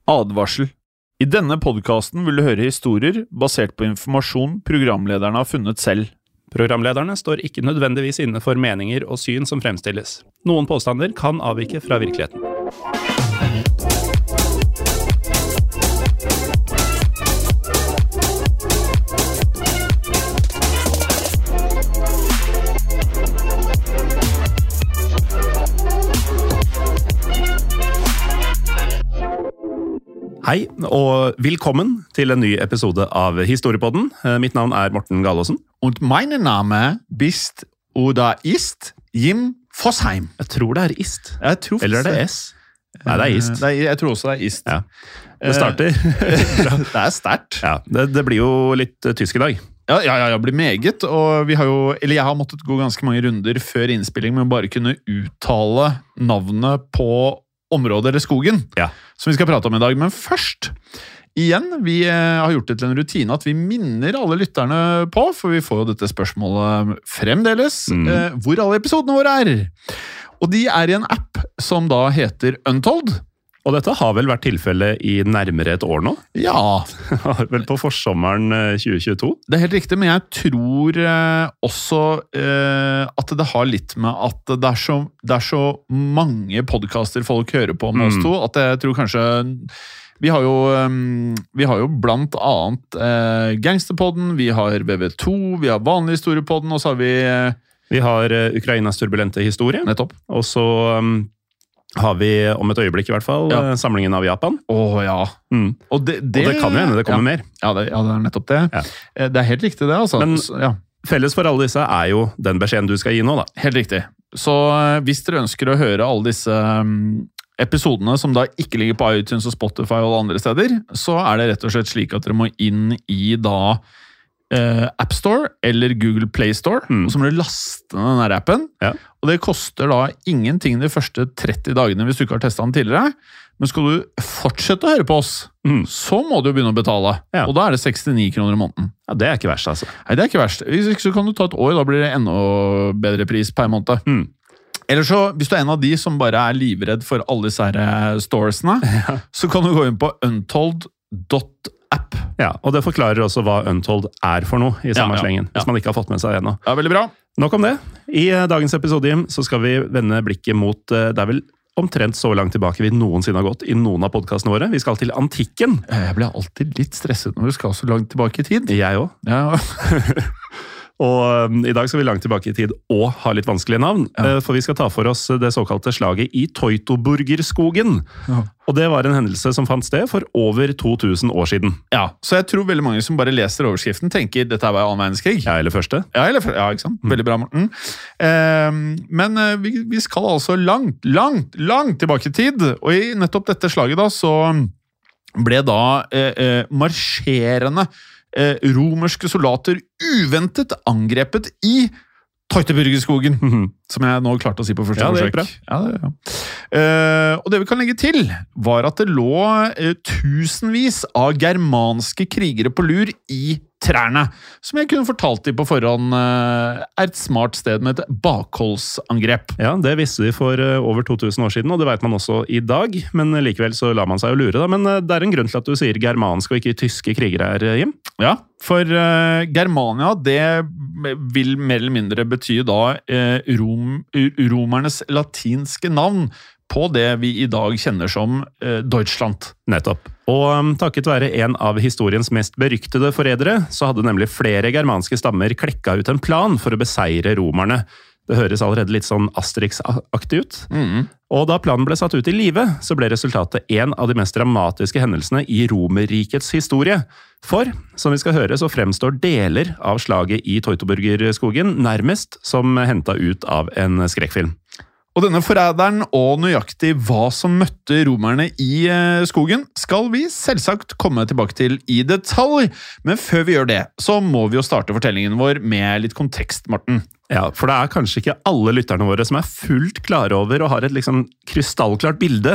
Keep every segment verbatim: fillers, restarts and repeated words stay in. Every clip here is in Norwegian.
Advarsel. I denne podcasten vil du høre historier basert på informasjon programlederne har funnet selv. Programlederne står ikke nødvendigvis inne for meninger og syn som fremstilles. Noen påstander kan avvike fra virkeligheten. Hei, og velkommen til en ny episode av Historiepodden. Mitt navn er Morten Galaasen. Und meine Name bist oder ist Jim Fosheim. Jeg tror det er ist. Jeg tror Eller er det S? Nei, det er ist. Det er, jeg tror også det er ist. Ja. Det starter. Det er sterkt. Ja, det, det blir jo litt tysk i dag. Ja, ja, ja, det blir meget, og vi har jo, eller jeg har måttet gå ganske mange runder før innspilling, men bare kunne uttale navnet på området eller skogen, ja, som vi skal prate om i dag. Men først, igjen, vi har gjort det til en rutine at vi minner alle lytterne på, for vi får jo dette spørsmålet fremdeles, mm. eh, hvor alle episodene våre er. Og de er i en app som da heter Untold. Og dette har vel vært tilfelle i nærmere et år nå? Ja. Vel på forsommeren tjue tjueto? Det er helt riktig, men jeg tror eh, også eh, at det har litt med at det er så, det er så mange podcaster folk hører på med mm. oss to, at jeg tror kanskje... Vi har jo, um, vi har jo blant annet eh, Gangsterpodden, vi har V V to, vi har Vanlig Historiepodden, og så har vi... Eh, vi har uh, Ukrainas turbulente historie. Nettopp. Og så... Um, har vi om et øyeblikk i hvert fall ja. samlingen av Japan. Åh, ja. Mm. Og, det, det, og det kan jo hende det kommer ja. mer. Ja det, ja, det er nettopp det. Ja. Det er helt riktig det, altså. Men ja. felles for alle disse er jo den beskjeden du skal gi nå, da. Helt riktig. Så hvis dere ønsker å høre alle disse um, episodene som da ikke ligger på iTunes og Spotify og alle andre steder, så er det rett og slett slik at dere må inn i da Uh, App Store eller Google Play Store, mm. og så må du laste den der appen, ja. og det koster da ingenting de første tretti dagene hvis du ikke har testet den tidligere, men skal du fortsette å høre på oss, mm. så må du jo begynne å betale, ja. Og da er det sekstini kroner i måneden. Ja, det er ikke verst, altså. Nei, det er ikke verst. Hvis ikke så kan du ta et år, da blir det enda bedre pris per måned. Mm. Eller så, hvis du er en av de som bare er livredd for alle disse her storesene, ja. så kan du gå inn på untold dot app. Ja, og det forklarer også hva Untold er for noe i samme ja, ja, slengen, ja. hvis man ikke har fått med seg det ennå. Ja, veldig bra. Nok om det. I dagens episode, Jim, så skal vi vende blikket mot, det er vel omtrent så langt tilbake vi noensinne har gått i noen av podcastene våre. Vi skal til antikken. Jeg blir alltid litt stresset når vi skal så langt tilbake i tid. Jeg også. Ja. Og um, i dag skal vi langt tilbake i tid og ha litt vanskelige navn, ja. for vi skal ta for oss det såkalte slaget i Teutoburgerskogen. Ja. Og det var en hendelse som fant sted for over to tusen år siden. Ja, så jeg tror veldig mange som bare leser overskriften tenker dette var annen verdenskrig. Ja, eller første. Ja, eller, ja ikke sant? Veldig bra, Morten. Eh, men eh, vi, vi skal altså langt, langt, langt tilbake i tid, og i nettopp dette slaget da, så ble da eh, eh, marsjerende Eh, romerske soldater uventet angrepet i Teutoburgerskogen, mm-hmm. som jeg nå klarte å si på første ja, forsøk. Ja, det, ja. eh, og det vi kan legge til var at det lå eh, tusenvis av germanske krigere på lur i trærne, som jeg kunne fortalt dem på forhånd eh, er et smart sted med et bakholdsangrep. Ja, det visste de for eh, over to tusen år siden, og det vet man også i dag, men likevel så lar man seg jo lure da, men eh, det er en grunn til at du sier germanske og ikke tyske krigere her, Jim. Ja, for uh, Germania, det vil mer eller mindre bety da uh, rom, romernes latinske navn på det vi i dag kjenner som uh, Deutschland. Nettopp. Og um, takket være en av historiens mest beryktede forrædere, så hadde nemlig flere germanske stammer klekka ut en plan for å beseire romerne. Det høres allerede litt sånn Asterix-aktig ut. Mm. Og da planen ble satt ut i live, så ble resultatet en av de mest dramatiske hendelsene i Romerrikets historie. For, som vi skal høre, så fremstår deler av slaget i Teutoburgerskogen nærmest som hentet ut av en skrekkfilm. Og denne forræderen og nøyaktig hva som møtte romerne i skogen, skal vi selvsagt komme tilbake til i detalj. Men før vi gjør det, så må vi jo starte fortellingen vår med litt kontekst, Morten. Ja, for det er kanskje ikke alle lytterne våre som er fullt klare over og har et liksom krystallklart bilde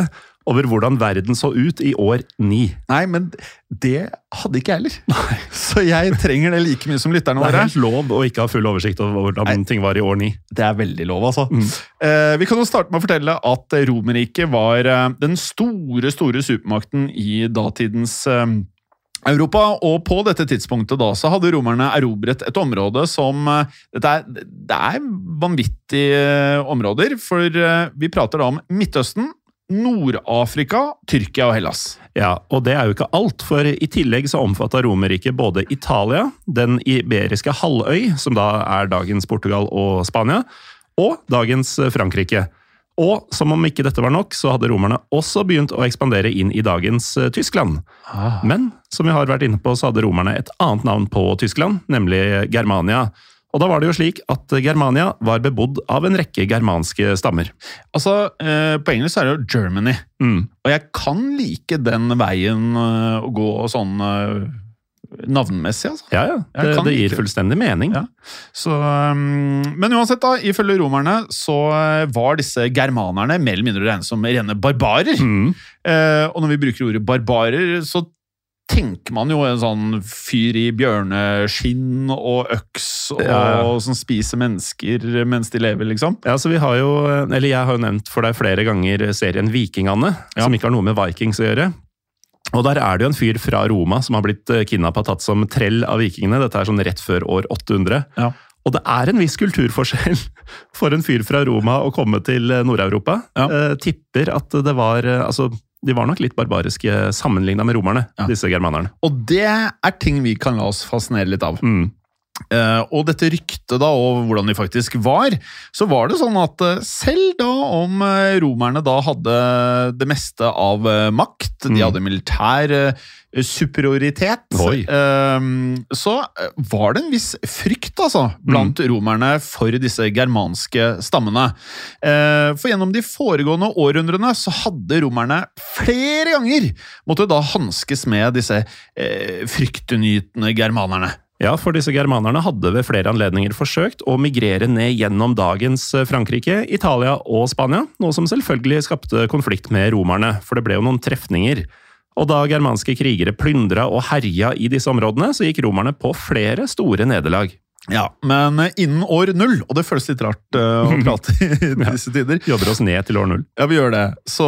over hvordan verden så ut i år ni. Nei, men det hadde ikke jeg heller. Nei. Så jeg trenger det like mye som lytterne våre. Det er helt lov å ikke ha full oversikt over hvordan Nei. ting var i år ni. Det er veldig lov, altså. Mm. Eh, vi kan jo starte med å fortelle at Romerriket var eh, den store, store supermakten i datidens eh, Europa, og på dette tidspunktet da, så hadde romerne erobret et område som, dette er, det er vanvittige områder, for vi prater da om Midtøsten, Nord-Afrika, Tyrkia og Hellas. Ja, og det er jo ikke alt, for i tillegg så omfattet Romerriket både Italia, den iberiske halvøy, som da er dagens Portugal og Spania, og dagens Frankrike. Og som om ikke dette var nok, så hadde romerne også begynt å ekspandere inn i dagens uh, Tyskland. Ah. Men som vi har vært inne på, så hadde romerne et annet navn på Tyskland, nemlig Germania. Og da var det jo slik at Germania var bebodd av en rekke germanske stammer. Altså, eh, på engelsk er det jo Germany. Mm. Og jeg kan like den veien uh, å gå sånn... Uh, navnmessig, altså. Ja, ja. Det, det gir fullstendig mening. Ja. Så, um, men uansett da, ifølge romerne så var disse germanerne mer eller mindre regnet som rene barbarer. Mm. Eh, og når vi bruker ordet barbarer, så tenker man jo en sånn fyr i bjørneskinn og øks og, ja. og som spiser mennesker mens de lever, liksom. Ja, så vi har jo, eller jeg har jo nevnt for deg flere ganger serien Vikingene, ja. som ikke har noe med Vikings å gjøre. Og der er det jo en fyr fra Roma som har blitt kidnappet tatt som trell av vikingene. Dette er sånn rett før år åtte hundre. Ja. Og det er en viss kulturforskjell for en fyr fra Roma å komme til Nord-Europa. Ja. Eh, tipper at det var, altså, de var nok litt barbariske sammenlignet med romerne, ja. disse germanerne. Og det er ting vi kan la oss fascinere litt av. Mm. Uh, og dette ryktet da, og hvordan de faktisk var, så var det sånn at uh, selv da om uh, romerne da hadde det meste av uh, makt, mm. de hadde militær uh, superioritet, uh, så uh, var det en viss frykt altså, blant mm. romerne for disse germanske stammene. Uh, for gjennom de foregående århundrene så hadde romerne flere ganger måtte da hanskes med disse uh, fryktenytende germanerne. Ja, for disse germanerne hadde ved flere anledninger forsøkt å migrere ned gjennom dagens Frankrike, Italia og Spania, noe som selvfølgelig skapte konflikt med romerne, for det ble jo noen trefninger. Og da germanske krigere plyndra og herja i disse områdene, så gikk romerne på flere store nederlag. Ja, men innen år null, og det føles litt rart uh, å prate i disse tider. Jobber oss ned til år null. Ja, vi gjør det. Så,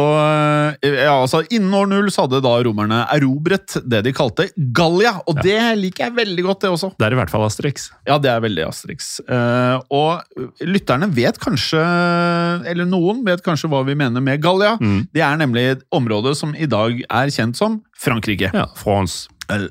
ja, altså, innen år null så hadde da romerne erobret det de kalte Gallia, og ja. det liker jeg veldig godt det også. Det er i hvert fall Asterix. Ja, det er veldig Asterix. Uh, og lytterne vet kanskje, eller noen vet kanskje hva vi mener med Gallia. Mm. Det er nemlig et område som i dag er kjent som Frankrike. Ja, France.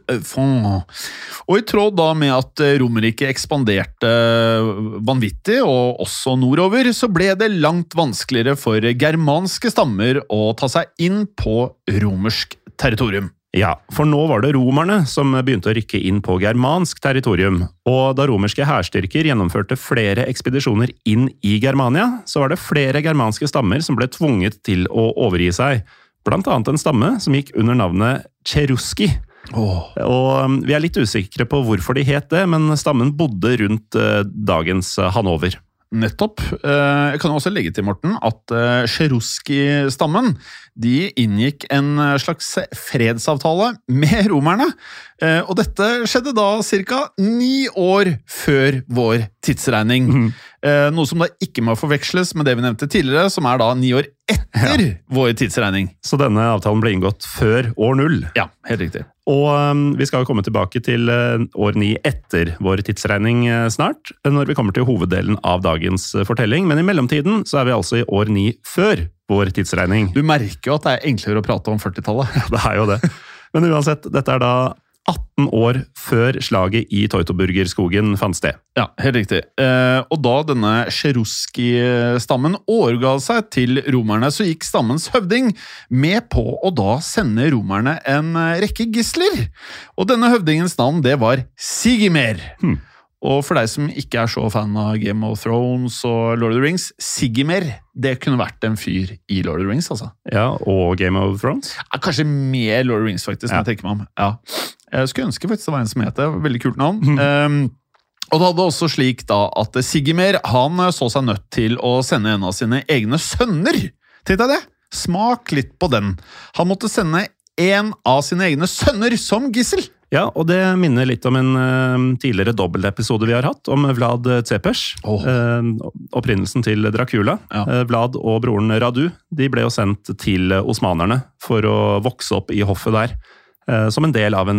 Og i tråd da med at Romerriket ekspanderte vanvittig, og også nordover, så ble det langt vanskeligere for germanske stammer å ta seg inn på romersk territorium. Ja, for nå var det romerne som begynte å rykke inn på germansk territorium, og da romerske hærstyrker gjennomførte flere ekspedisjoner inn i Germania, så var det flere germanske stammer som ble tvunget til å overgi seg, blant annet en stamme som gikk under navnet Cherusci. Oh. Og vi er litt usikre på hvorfor de het det, men stammen bodde rundt dagens Hannover. Nettopp. Jeg kan også legge til, Morten, at Cherusci-stammen de inngikk en slags fredsavtale med romerne, og dette skjedde da cirka ni år før vår tidsregning. Mm. Noe som da ikke må forveksles med det vi nevnte tidligere, som er da ni år etter ja. vår tidsregning. Så denne avtalen ble inngått før år null? Ja, helt riktig. Og um, vi skal jo komme tilbake til uh, år ni etter vår tidsregning uh, snart, når vi kommer til hoveddelen av dagens uh, fortelling, men i mellomtiden så er vi altså i år ni før vår tidsregning. Du merker jo at det er enklere å prate om førtitallet. Ja, det er jo det. Men uansett, dette er da atten år før slaget i Teutoburgerskogen fant sted. Ja, helt riktig. Eh, og da denne Cherusci-stammen overga seg til romerne, så gikk stammens høvding med på å da sende romerne en rekke gisler. Og denne høvdingens navn, det var Sigimer. Hmm. Og for deg som ikke er så fan av Game of Thrones og Lord of the Rings, Sigimer, det kunne vært en fyr i Lord of the Rings, altså. Ja, og Game of Thrones? Ja, kanskje mer Lord of the Rings, faktisk, ja. Når jeg tenker meg om. Ja. Jeg skulle ønske faktisk det var en som het det. Veldig kult navn. Mm. Um, og det hadde også slik da at Sigimer, han så seg nødt til å sende en av sine egne sønner. Tenk deg det! Smak litt på den. Han måtte sende en av sine egne sønner som gissel. Ja, og det minner litt om en uh, tidligere dobbeltepisode vi har hatt, om Vlad Tsepes, oh. uh, opprinnelsen til Dracula. Ja. Uh, Vlad og broren Radu, de ble jo sendt til osmanerne for å vokse opp i hoffet der, uh, som en del av en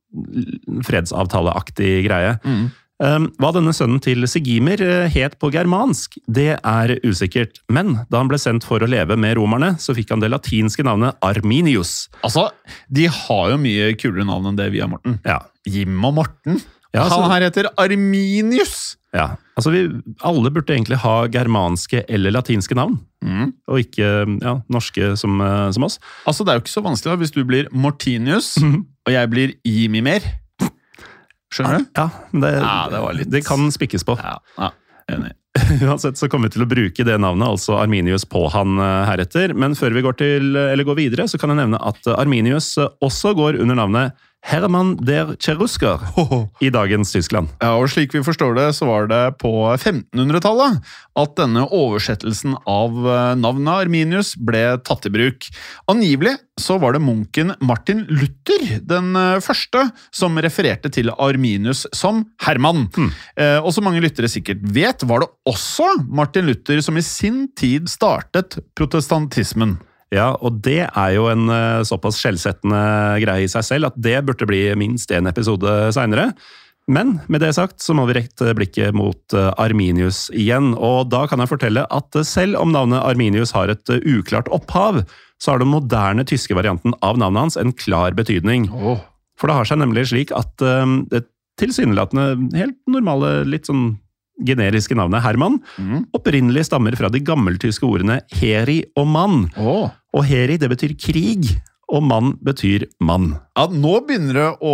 fredsavtaleaktig greie. Mm. Um, hva denne sønnen til Sigimir het på germansk, det er usikkert. Men da han ble sendt for å leve med romerne, så fikk han det latinske navnet Arminius. Altså, de har jo mye kulere navn enn det vi har, Morten. Ja. Jim og Morten. Ja, altså, han her heter Arminius. Ja, altså vi, alle burde egentlig ha germanske eller latinske navn. Mm. Og ikke ja, norske som, som oss. Altså, det er jo ikke så vanskelig da, hvis du blir Mortinius, mm. og jeg blir Jimimer. Skjønner du? Ja, det, ja, det, var litt... det kan spikkes på. Ja, ja, enig. Uansett så kommer vi til å bruke det navnet, altså Arminius, på han heretter. Men før vi går, til, eller går videre, så kan jeg nevne at Arminius også går under navnet Hermann der Cherusker i dagens Tyskland. Ja, og slik vi forstår det, så var det på femtenhundretallet at denne oversettelsen av navnet Arminius ble tatt i bruk. Angivelig så var det munken Martin Luther, den første, som refererte til Arminius som Hermann. Hmm. Eh, og som mange lyttere sikkert vet, var det også Martin Luther som i sin tid startet protestantismen. Ja, og det er jo en uh, såpass skjellsettende greie i seg selv at det burde bli minst en episode senere. Men med det sagt så må vi rette blikket mot uh, Arminius igjen, og da kan jeg fortelle at uh, selv om navnet Arminius har et uh, uklart opphav, så har den moderne tyske varianten av navnet hans en klar betydning. Oh. For det har seg nemlig slik at uh, det tilsynelatende helt normale, litt sånn generiske navnet Hermann, mm. opprinnelig stammer fra de gammeltyske ordene heri og mann. Oh. Og heri, det betyr krig, og mann betyr mann. Ja, nå begynner det å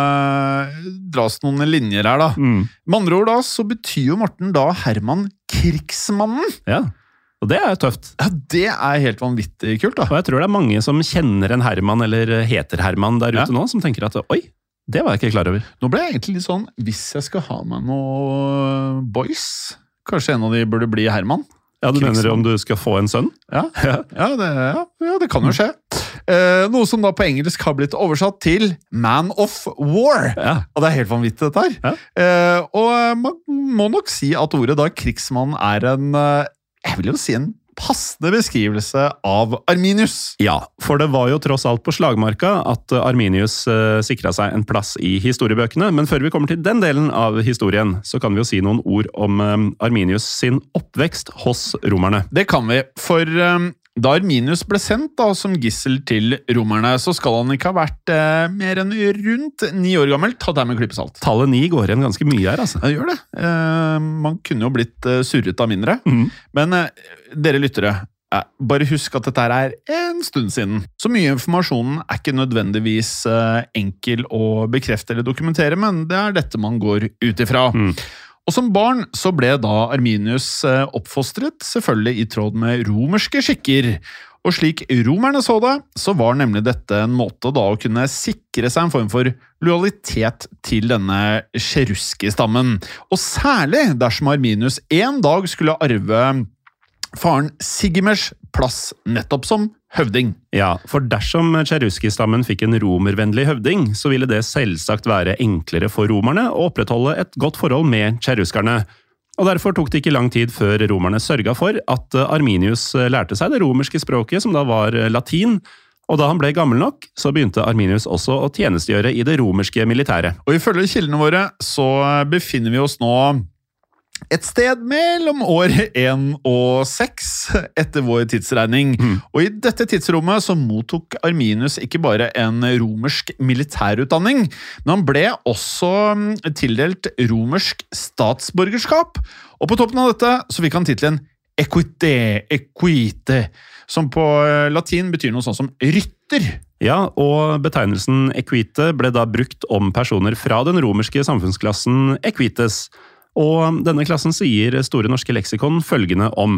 uh, dras noen linjer her da. Mm. Med andre ord da, så betyr jo Morten da Hermann krigsmannen. Ja, og det er tøft. Ja, det er helt vanvittig kult da. Og jeg tror det er mange som kjenner en Hermann, eller heter Hermann der ute ja. Nå, som tenker at, oi, det var jeg ikke klar over. Nå ble jeg egentlig litt sånn, hvis jeg skal ha med noe boys, kanskje en av de burde bli Hermann? Ja, du mener om du skal få en sønn? Ja, ja. ja, det, ja, ja det kan jo skje. Eh, noe som da på engelsk har blitt oversatt til Man of War. Ja. Og det er helt vanvittig dette her. Ja. Eh, og man må nok si at ordet da krigsmann er en, jeg vil jo si en passende beskrivelse av Arminius. Ja, for det var jo tross alt på slagmarka at Arminius uh, sikret seg en plass i historiebøkene, men før vi kommer til den delen av historien, så kan vi jo si noen ord om um, Arminius sin oppvekst hos romerne. Det kan vi, for um, da Arminius ble sendt da, som gissel til romerne, så skal han ikke ha vært uh, mer enn rundt ni år gammelt, ta det med klippesalt. Tallet ni går igjen ganske mye her, altså. Ja, det gjør det. Uh, man kunne jo blitt uh, surret av mindre, mm. men uh, dere lyttere, eh, bare husk at dette er en stund siden. Så mye informasjonen er ikke nødvendigvis eh, enkel å bekrefte eller dokumentere, men det er dette man går ut ifra. Mm. Og som barn så ble da Arminius eh, oppfostret, selvfølgelig i tråd med romerske skikker. Og slik romerne så det, så var nemlig dette en måte da å kunne sikre seg en form for lojalitet til denne cheruski-stammen. Og særlig dersom Arminius en dag skulle arve faren Sigimers plass nettopp som høvding. Ja, for dersom cheruski-stammen fikk en romervennlig høvding, så ville det selvsagt være enklere for romerne å opprettholde et godt forhold med cheruskerne. Og derfor tok det ikke lang tid før romerne sørget for at Arminius lærte seg det romerske språket, som da var latin, og da han ble gammel nok, så begynte Arminius også å tjenestegjøre i det romerske militæret. Og ifølge kildene våre så befinner vi oss nå et sted mellom år én og seks etter vår tidsregning. Mm. Og i dette tidsrommet så mottok Arminius ikke bare en romersk militærutdanning, men han ble også tildelt romersk statsborgerskap. Og på toppen av dette så fikk han titlen equite, equite, som på latin betyr noe sånn som rytter. Ja, og betegnelsen equite ble da brukt om personer fra den romerske samfunnsklassen equites. Og denne klassen sier Store norske leksikon følgende om: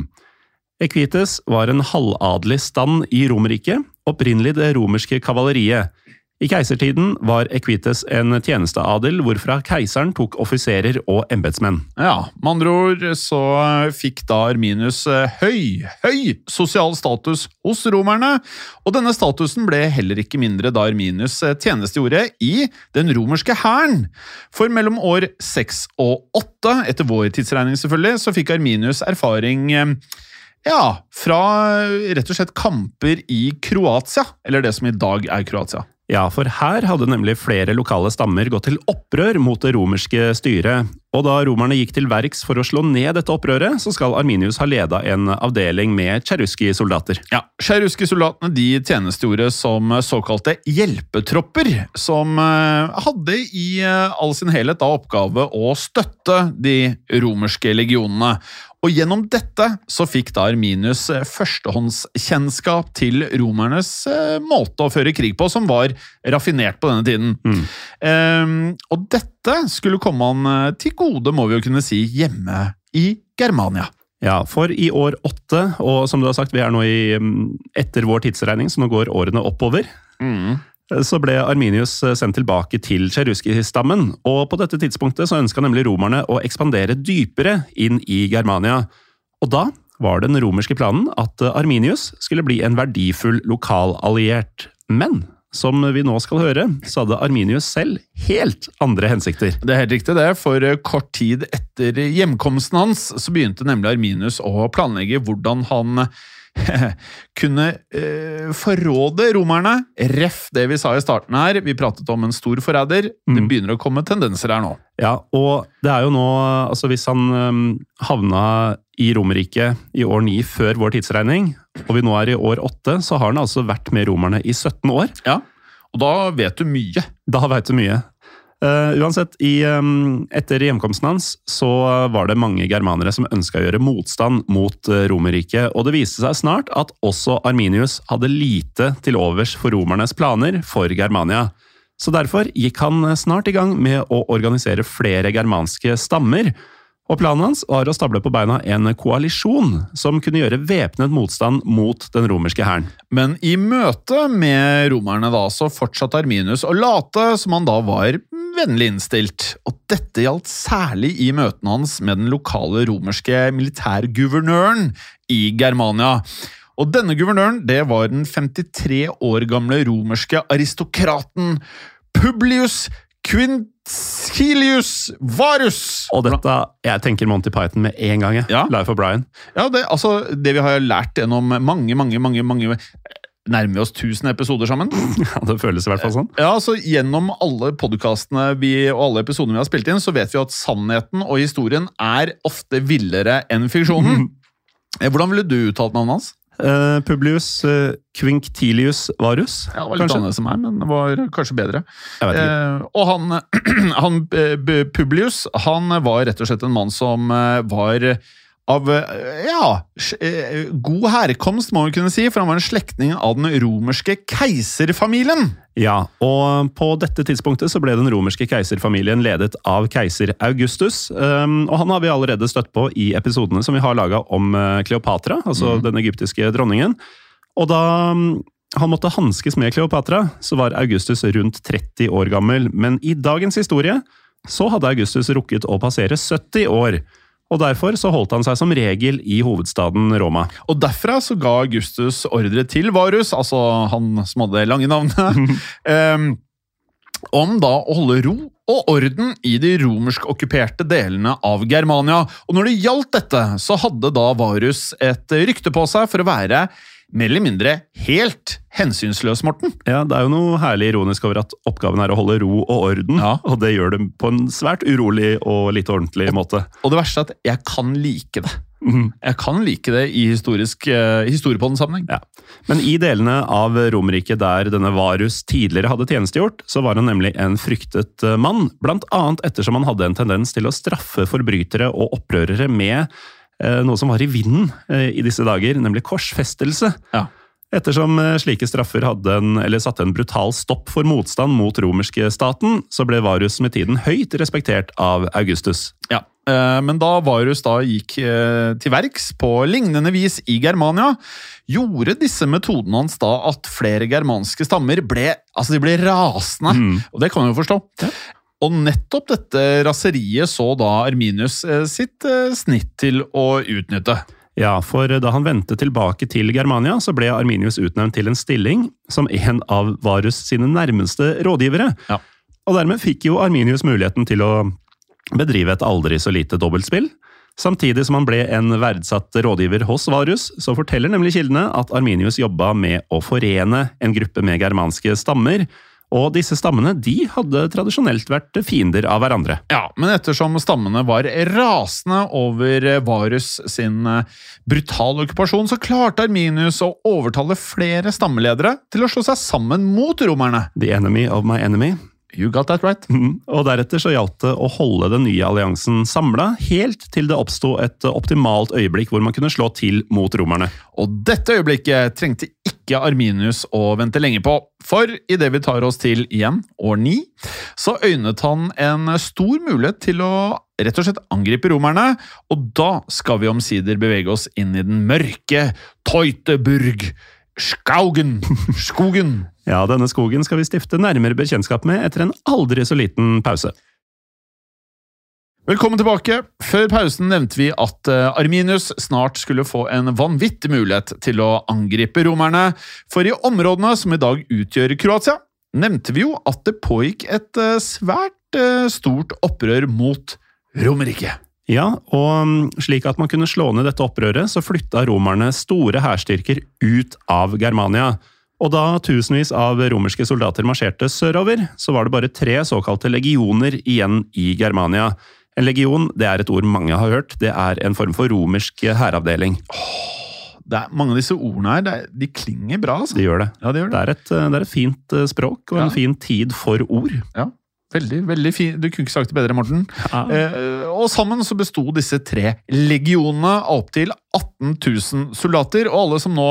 Equites var en halvadelig stand i Romerriket, opprinnelig det romerske kavaleriet. I keisertiden var Equites en tjenesteadel, hvorfra keiseren tok offiserer og embetsmenn. Ja, med andre ord så fikk da Arminius høy, høy sosial status hos romerne, og denne statusen ble heller ikke mindre da Arminius tjenestegjorde i den romerske hæren. For mellom år seks og åtte, etter vår tidsregning selvfølgelig, så fikk Arminius erfaring ja, fra rett og slett kamper i Kroatia, eller det som i dag er Kroatia. Ja, for her hadde nemlig flere lokale stammer gått til opprør mot det romerske styret, og da romerne gikk til verks for å slå ned dette opprøret, så skal Arminius ha ledet en avdeling med cherusci-soldater. Ja, cherusci-soldatene de tjenestegjorde som såkalte hjelpetropper, som hadde i all sin helhet da oppgave å støtte de romerske legionene. Og gjennom dette så fikk da Arminius førstehåndskjennskap til romernes måte å føre krig på, som var raffinert på denne tiden. Mm. Um, og dette skulle komme han til gode, må vi jo kunne si, hjemme i Germania. Ja, for i år åtte, og som du har sagt, vi er nå i, etter vår tidsregning, så nå går årene oppover. Mm. Så ble Arminius sendt tilbake til cherusci-stammen, og på dette tidspunktet så ønsket nemlig romerne å ekspandere dypere inn i Germania. Og da var den romerske planen at Arminius skulle bli en verdifull lokalalliert. Men, som vi nå skal høre, så hadde Arminius selv helt andre hensikter. Det er helt riktig det, for kort tid etter hjemkomsten hans så begynte nemlig Arminius å planlegge hvordan han kunne eh, forråde romerne, ref det vi sa i starten her, vi pratet om en stor forræder, mm. det begynner å komme tendenser her nå. Ja, og det er jo nå, altså hvis han um, havna i Romerriket i år ni før vår tidsregning, og vi nå er i år åtte, så har han altså vært med romerne i sytten år. Ja, og da vet du mye. Da vet du mye. Uh, uansett, i, um, etter hjemkomsten hans så var det mange germanere som ønsket å gjøre motstand mot uh, Romerriket, og det viste seg snart at også Arminius hadde lite til overs for romernes planer for Germania. Så derfor gikk han snart i gang med å organisere flere germanske stammer, og planen hans var å stable på beina en koalisjon som kunne gjøre væpnet motstand mot den romerske hæren. Men i møte med romerne da, så fortsatte Arminius å late som han da var vennlig innstilt, og dette gjaldt særlig i møtene hans med den lokale romerske militærguvernøren i Germania. Og denne guvernøren, det var den femtitre år gamle romerske aristokraten Publius Quintilius Varus. Og dette, jeg tenker Monty Python med en gang, ja. Life of Brian. Ja, det, altså, det vi har lært gjennom mange, mange, mange, mange nærmer vi oss tusen episoder sammen. Ja, det føles i hvert fall sånn. Ja, altså gjennom alle podcastene vi, og alle episodene vi har spilt inn, så vet vi at sannheten og historien er ofte villere enn fiksjonen. Hvordan ville du uttalt navnet hans? Uh, Publius uh, Quinctilius Varus. Ja, det var litt annet som meg, men det var kanskje bedre. Jeg vet ikke. Uh, og han, han uh, Publius, han var rett og slett en mann som uh, var av, ja, god herkomst, må vi kunne si, for han var en slektning av den romerske keiserfamilien. Ja, og på dette tidspunktet så ble den romerske keiserfamilien ledet av keiser Augustus, og han har vi allerede støtt på i episodene som vi har laget om Kleopatra, altså mm. den egyptiske dronningen. Og da han måtte hanskes med Kleopatra, så var Augustus rundt tretti år gammel, men i dagens historie så hadde Augustus rukket å passere sytti år. Og derfor så holdt han seg som regel i hovedstaden Roma. Og derfra så ga Augustus ordre til Varus, altså han som hadde lange navnet, um, om da å holde ro og orden i de romersk-okkuperte delene av Germania. Og når det gjaldt dette, så hadde da Varus et rykte på seg for å være mer eller mindre helt hensynsløs, Morten. Ja, det er jo noe herlig ironisk over at oppgaven er å holde ro og orden, ja. Og det gjør det på en svært urolig og litt ordentlig og, måte. Og det verste er at jeg kan like det. Mm. Jeg kan like det i historisk, uh, historiepodden-sammenheng. Ja. Men i delene av Romerriket der denne Varus tidligere hadde tjenestegjort, så var han nemlig en fryktet mann, blant annet ettersom han hadde en tendens til å straffe forbrytere og opprørere med noe som var i vinden i disse dager, nemlig korsfestelse. Ja. Ettersom slike straffer hadde en, eller satte en brutal stopp for motstand mot romerske staten, så ble Varus med tiden høyt respektert av Augustus. Ja, Men da Varus da gikk til verks på lignende vis i Germania, gjorde disse metodene hans da at flere germanske stammer ble, altså de ble rasende, mm. og det kan man jo forstå. Ja. Og nettopp dette raseriet så da Arminius sitt snitt til å utnytte. Ja, for da han vendte tilbake til Germania, så ble Arminius utnevnt til en stilling som en av Varus sine nærmeste rådgivere. Ja. Og dermed fikk jo Arminius muligheten til å bedrive et aldri så lite dobbeltspill. Samtidig som han ble en verdsatt rådgiver hos Varus, så forteller nemlig kildene at Arminius jobbet med å forene en gruppe med germanske stammer, og disse stammene de hadde tradisjonelt vært fiender av hverandre. Ja, men ettersom stammene var rasende over Varus sin brutale okkupasjon, så klarte Arminius å overtale flere stammeledere til å slå seg sammen mot romerne. The enemy of my enemy. You got that right. Mm. Og deretter så gjaldt det å holde den nye alliansen samlet, helt til det oppstod et optimalt øyeblikk hvor man kunne slå til mot romerne. Og dette øyeblikket trengte ikke Arminius å vente lenge på, for i det vi tar oss til igjen, år ni, så øynet han en stor mulighet til å rett og slett angripe romerne, og da skal vi omsider bevege oss inn i den mørke Teutoburg, Skaugen, skogen. Ja, denne skogen skal vi stifte nærmere bekjentskap med etter en aldri så liten pause. Velkommen tilbake. Før pausen nevnte vi at Arminius snart skulle få en vanvittig mulighet til å angripe romerne, for i områdene som i dag utgjør Kroatia, nevnte vi jo at det pågikk et svært stort opprør mot Romerriket. Ja, og slik at man kunne slå ned dette opprøret, så flytta romerne store hærstyrker ut av Germania. Og da tusenvis av romerske soldater marsjerte sørover, så var det bare tre såkalte legioner igjen i Germania. En legion, det er et ord mange har hørt, det er en form for romersk hæravdeling. Åh, det er, mange av disse ordene her, det er, de klinger bra, altså. De gjør det. Ja, de gjør det. Det er et, det er et fint språk og en ja. fin tid for ord. Ja. Veldig, veldig fint. Du kunne ikke sagt det bedre, Morten. Ja. Eh, og sammen så bestod disse tre legionene av opp til atten tusen soldater, og alle som nå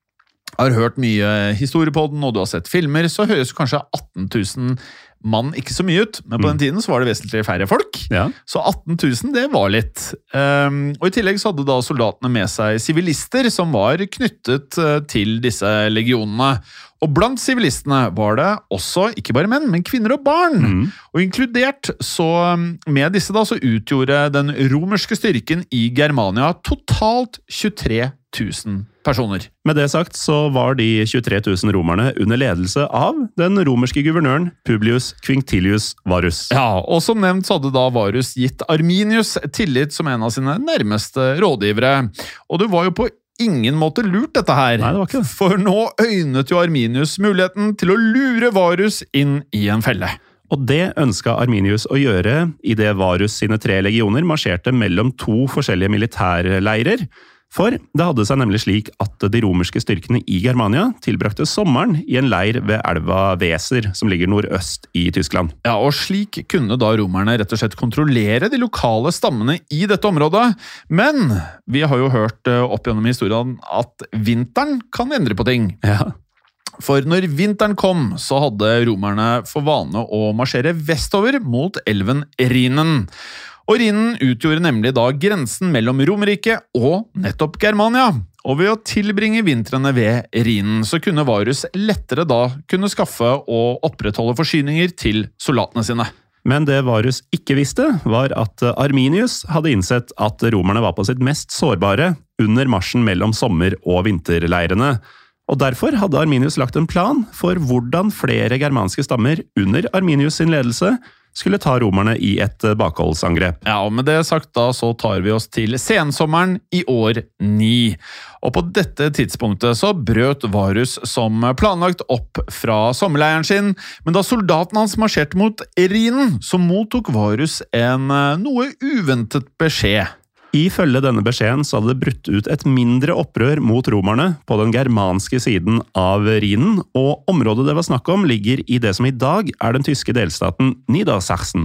har hørt mye historie på den, og du har sett filmer, så høres kanskje atten tusen mann ikke så mye ut, men på den tiden så var det vesentlig færre folk. Ja. Så atten tusen, det var litt. Um, og i tillegg så hadde da soldatene med seg sivilister som var knyttet til disse legionene. Og blant sivilistene var det også, ikke bare menn, men kvinner og barn. Mm. Og inkludert så med disse da, så utgjorde den romerske styrken i Germania totalt tjuetre tusen personer. Med det sagt så var de tjuetre tusen romerne under ledelse av den romerske guvernøren Publius Quinctilius Varus. Ja, og som nevnt så hadde da Varus gitt Arminius tillit som en av sine nærmeste rådgivere. Og det var jo på ingen måte lurt dette her. Nei, det var ikke det. For nå øynet jo Arminius muligheten til å lure Varus inn i en felle. Og det ønsket Arminius å gjøre i det Varus sine tre legioner marsjerte mellom to forskjellige militærleirer. For det hadde seg nemlig slik at de romerske styrkene i Germania tilbrakte sommeren i en leir ved elva Weser, som ligger nordøst i Tyskland. Ja, og slik kunne da romerne rett og slett kontrollere de lokale stammene i dette området. Men vi har jo hørt opp gjennom historien at vinteren kan endre på ting. Ja. For når vinteren kom, så hadde romerne for vane å marsjere vestover mot elven Rhinen. Og Rhinen utgjorde nemlig da grensen mellom Romerriket og nettopp Germania. Og ved å tilbringe vintrene ved Rhinen, så kunne Varus lettere da kunne skaffe og opprettholde forsyninger til soldatene sine. Men det Varus ikke visste, var at Arminius hadde innsett at romerne var på sitt mest sårbare under marsjen mellom sommer- og vinterleirene. Og derfor hadde Arminius lagt en plan for hvordan flere germanske stammer under Arminius sin ledelse skulle ta romerne i et bakholdsangrep. Ja, og med det sagt da så tar vi oss til sensommeren i år ni. Og på dette tidspunktet så brøt Varus som planlagt opp fra sommerleiren sin, men da soldaten hans marsjerte mot Rhinen, så mottok Varus en noe uventet beskjed. Ifølge denne beskjeden så hadde det brutt ut et mindre opprør mot romerne på den germanske siden av Rhinen, og området det var snakk om ligger i det som i dag er den tyske delstaten Niedersachsen.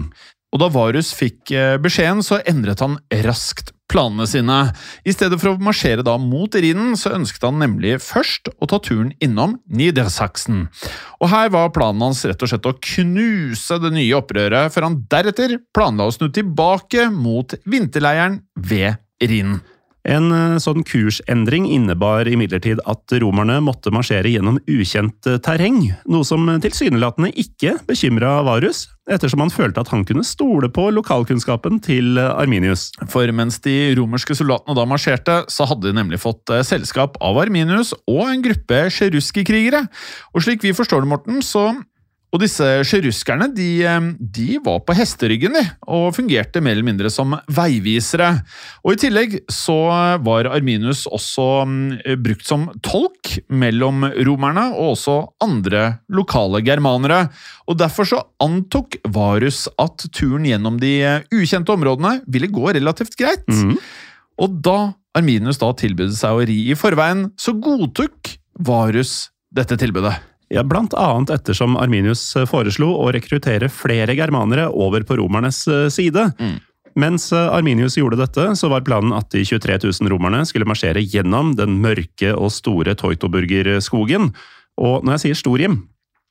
Og da Varus fikk beskjeden, så endret han raskt planene sine. I stedet for å marsjere da mot Rhinen, så ønsket han nemlig først å ta turen innom Niedersachsen. Og her var planen hans rett og slett å knuse det nye opprøret, før han deretter planla å snu tilbake mot vinterleiren ved Rhinen. En sånn kursendring innebar imidlertid at romerne måtte marsjere gjennom ukjent terreng, noe som tilsynelatende ikke bekymret Varus, ettersom han følte at han kunne stole på lokalkunnskapen til Arminius. For mens de romerske soldatene da marsjerte, så hadde de nemlig fått selskap av Arminius og en gruppe cherusker-krigere. Og slik vi forstår det, Morten, så... Og disse cheruskerne, de, de var på hesteryggen de, og fungerte mer eller mindre som veivisere. Og i tillegg så var Arminius også brukt som tolk mellom romerne og også andre lokale germanere. Og derfor så antok Varus at turen gjennom de ukjente områdene ville gå relativt greit. Mm. Og da Arminius da tilbød seg å ri i forveien, så godtok Varus dette tilbudet. Ja, blant annet ettersom Arminius foreslo å rekruttere flere germanere over på romernes side. Mm. Mens Arminius gjorde dette, så var planen at de tjuetre tusen romerne skulle marsjere gjennom den mørke og store Teutoburgerskogen. Og når jeg sier stor, Jim,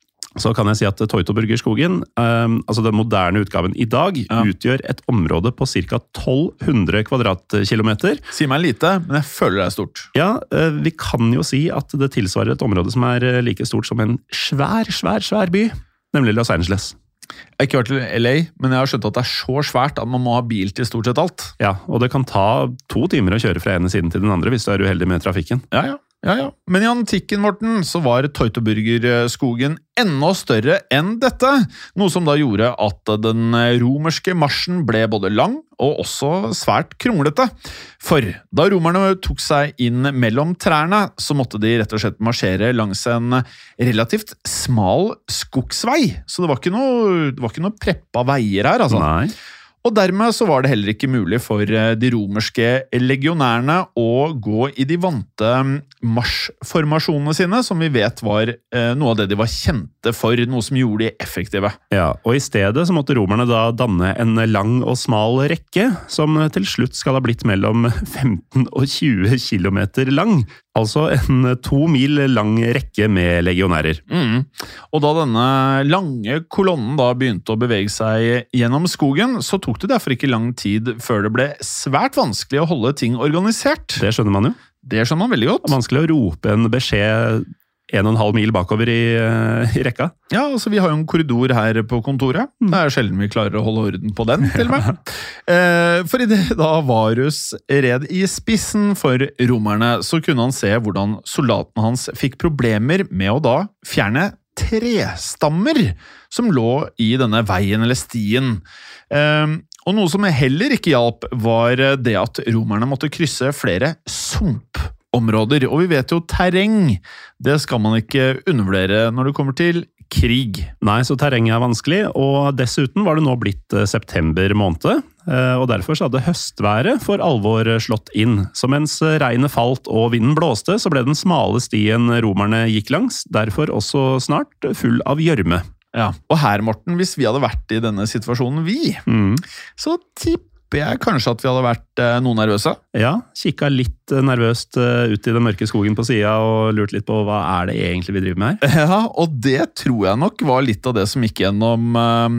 så kan jeg si at Teutoburgerskogen, um, altså den moderne utgaven i dag, ja. utgjør et område på ca. tolv hundre kvadratkilometer. Si meg lite, men jeg føler det er stort. Ja, uh, vi kan jo si at det tilsvarer et område som er like stort som en svær, svær, svær by, nemlig Los Angeles. Jeg har ikke vært til L A, men jeg har skjønt at det er så svært at man må ha bil til stort sett alt. Ja, og det kan ta to timer å kjøre fra ene siden til den andre hvis du er uheldig med trafikken. Ja, ja. Ja, ja. Men i antikken, Morten, så var Teutoburgerskogen enda større enn dette, noe som da gjorde at den romerske marsjen ble både lang og også svært kronglete. For da romerne tok seg inn mellom trærne, så måtte de rett og slett marsjere langs en relativt smal skogsvei, så det var ikke noe, det var ikke noe preppa veier her, altså. Nei. Og dermed så var det heller ikke mulig for de romerske legionærene å gå i de vante marsjformasjonene sine, som vi vet var noe av det de var kjente for, noe som gjorde de effektive. Ja, og i stedet så måtte romerne da danne en lang og smal rekke, som til slutt skal ha blitt mellom femten og tjue kilometer lang. Altså en to mil lang rekke med legionærer. Mm. Og da denne lange kolonnen da begynte å bevege seg gjennom skogen, så tok det derfor ikke lang tid før det ble svært vanskelig å holde ting organisert. Det skjønner man jo. Det skjønner man veldig godt. Det er vanskelig å rope en beskjed en og en halv mil bakover i, i rekka. Ja, altså vi har jo en korridor her på kontoret. Det er sjelden vi klarer å holde orden på den, til og med. Eh, for i det da Varus red i spissen for romerne, så kunne han se hvordan soldatene hans fikk problemer med å da fjerne trestammer som lå i denne veien eller stien. Eh, og noe som heller ikke hjalp var det at romerne måtte krysse flere sumpområder. Områder, og vi vet jo terreng, det skal man ikke undervurdere når det kommer til krig. Nei, så terrenget er vanskelig, og dessuten var det nå blitt september måned, og derfor så hadde høstværet for alvor slått inn. Så mens regnet falt og vinden blåste, så ble den smale stien romerne gikk langs, derfor også snart full av gjørme. Ja, og her, Morten, hvis vi hadde vært i denne situasjonen vi, mm. så tipper jeg kanskje at vi hadde vært eh, noe nervøse. Ja, kikket litt nervøst uh, ut i den mørke skogen på siden og lurt litt på hva er det egentlig vi driver med her. Ja, og det tror jeg nok var litt av det som gikk gjennom uh,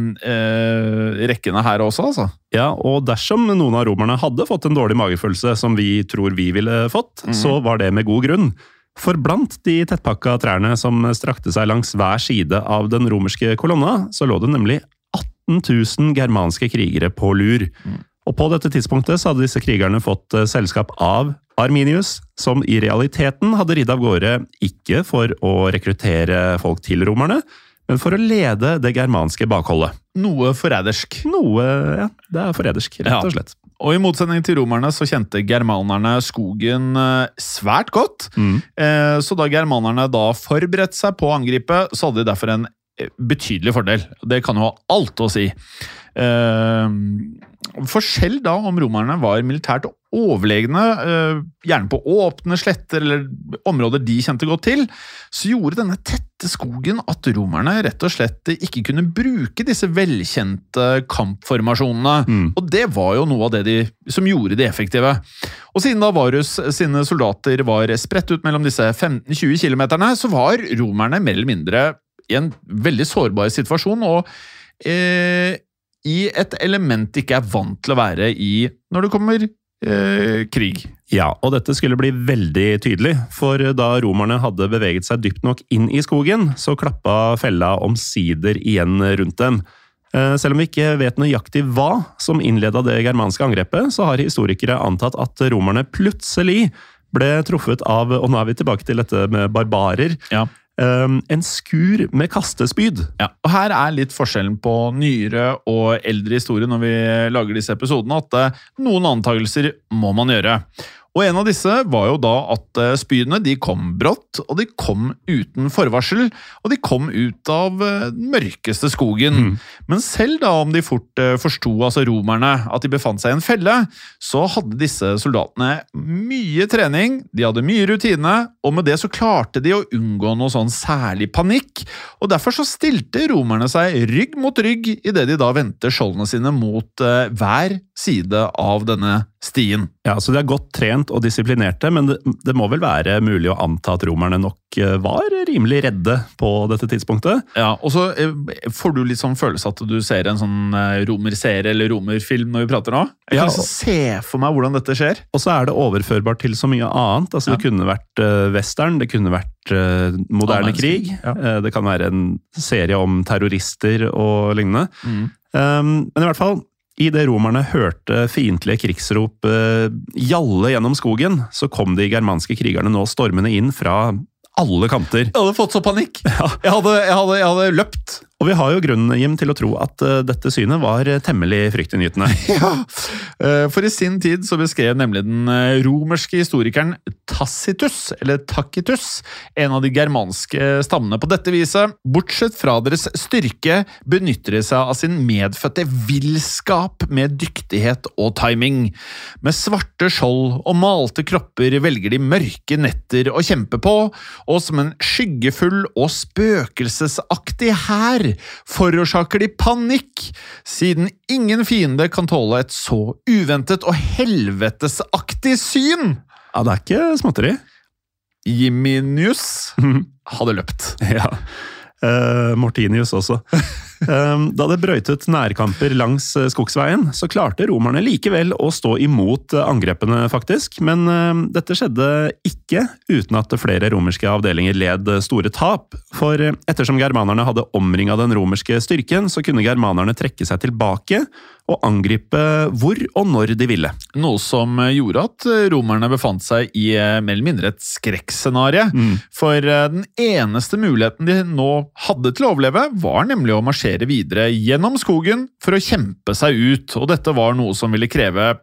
uh, rekkene her også, altså. Ja, og dersom noen av romerne hadde fått en dårlig magefølelse som vi tror vi ville fått, mm. så var det med god grunn. For blant de tettpakka trærne som strakte seg langs hver side av den romerske kolonna, så lå det nemlig atten tusen germanske krigere på lur. Mm. Og på dette tidspunktet så hadde disse krigerne fått selskap av Arminius, som i realiteten hadde ridd av gårde ikke for å rekruttere folk til romerne, men for å lede det germanske bakholdet. Noe forrædersk. Noe, ja, det er forrædersk, rett og slett. Ja. Og i motsetning til romerne så kjente germanerne skogen svært godt. Mm. Så da germanerne da forberedte seg på å angripe, så hadde de derfor en betydelig fordel. Det kan jo ha alt å si. Uh, forskjell da om romerne var militært overlegne, uh, gjerne på åpne sletter eller områder de kjente godt til, så gjorde denne tette skogen at romerne rett og slett ikke kunne bruke disse velkjente kampformasjonene. Mm. Og det var jo noe av det de, som gjorde de effektive. Og siden da Varus sine soldater var spredt ut mellom disse femten til tjue kilometerne, så var romerne mer eller mindre i en veldig sårbar situasjon, og eh, i et element de ikke er vant til å være i når det kommer eh, krig. Ja, og dette skulle bli veldig tydelig, for da romerne hadde beveget seg dypt nok inn i skogen, så klappa fella omsider igjen rundt dem. Eh, selv om vi ikke vet nøyaktig hva som innledet det germanske angrepet, så har historikere antatt at romerne plutselig ble truffet av, og nå er vi tilbake til dette med barbarer, ja. Um, en skur med kastespyd. Ja, og her er litt forskjellen på nyere og eldre historie når vi lager disse episodene, at noen antagelser må man gjøre. Og en av disse var jo da at spydene de kom brått, og de kom uten forvarsel, og de kom ut av den mørkeste skogen. Mm. Men selv da om de fort forstod, altså romerne, at de befant seg i en felle, så hadde disse soldatene mye trening, de hadde mye rutine, og med det så klarte de å unngå noe sånn særlig panikk, og derfor så stilte romerne seg rygg mot rygg i det de da vendte skjoldene sine mot uh, hver side av denne stien. Ja, så de er godt trent og disiplinerte, men det, det må vel være mulig å anta at romerne nok var rimelig redde på dette tidspunktet. Ja, og så får du litt sånn følelse at du ser en sånn romerserie eller romerfilm når vi prater nå. Jeg kan ja, og, se for meg hvordan dette skjer. Og så er det overførbart til så mye annet. Altså, ja. Det kunne vært uh, western, det kunne vært uh, moderne krig. Ja. Uh, det kan være en serie om terrorister og lignende. Mm. Um, men i hvert fall, i det romerne hørte fiendtlige krigsrop eh, jalle gjennom skogen, så kom de germanske krigerne nå stormende inn fra alle kanter. Jeg hadde fått så panikk. Ja. Jeg, hadde, jeg, hadde, jeg hadde løpt. Og vi har jo grunn, Jim, til å tro at uh, dette synet var temmelig fryktinngytende. Ja, uh, for i sin tid så beskrev nemlig den romerske historikeren Tacitus, eller Tacitus, en av de germanske stammene på dette viset. Bortsett fra deres styrke benytter de seg av sin medfødte villskap med dyktighet og timing. Med svarte skjold og malte kropper velger de mørke netter å kjempe på, og som en skyggefull og spøkelsesaktig hær forårsaker de panikk, siden ingen fiende kan tåle et så uventet og helvetesaktig syn. Ja, det er ikke småtteri. Jiminius hadde løpt. Ja, uh, Mortinius også. Um, da det brøytet nærkamper langs skogsveien, så klarte romerne likevel å stå imot angrepene faktisk, men uh, dette skjedde ikke uten at flere romerske avdelinger led store tap, for ettersom germanerne hadde omringet den romerske styrken, så kunne germanerne trekke seg tilbake og angripe hvor og når de ville. Noe som gjorde at romerne befant seg i mer eller mindre et skrekkscenarie, mm. for den eneste muligheten de nå hadde til å overleve var nemlig å marsjere videre gjennom skogen for å kjempe seg ut, og dette var noe som ville kreve